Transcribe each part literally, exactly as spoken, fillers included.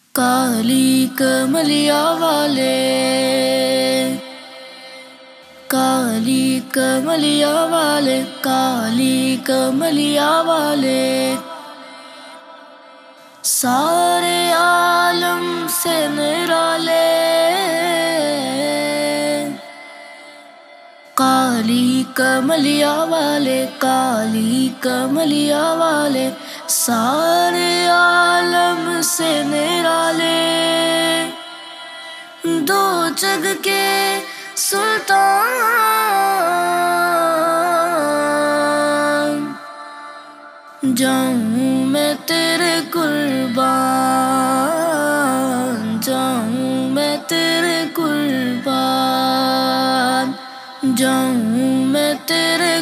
کالی کملیا والے، کالی کملیا والے، کالی کملیا والے، سارے عالم سے نرالے، کالی کملیا والے، کالی کملیا والے، سارے عالم سے نرالے، دو جگ کے سلطان، جاؤں میں تیرے قربان، جاؤں میں تیرے قربان، جاؤں میں تیرے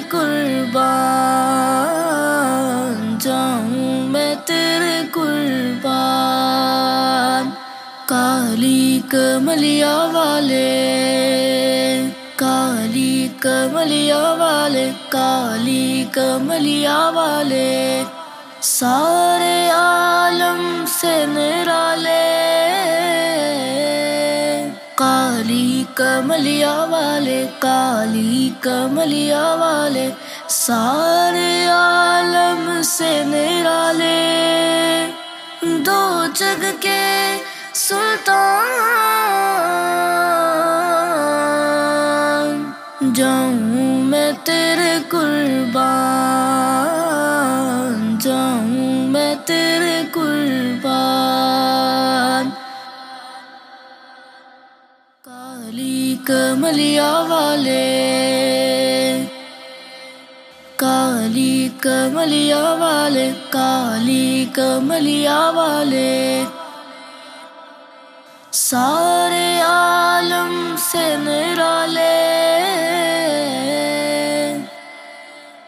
قربان، جاؤں میں تیرے قربان، کالی کملیا والے، کالی کملیا والے، کالی کملیا والے، سارے عالم سے نرالے، کالی کملیا والے، کالی کملیا والے، سارے عالم سے نرالے، دو جگ کے سلطان، جاؤں میں تیرے قربان، جاؤں میں تیرے قربان، کالی کملیا والے، کالی کملیا والے، کالی کملیا والے، سارے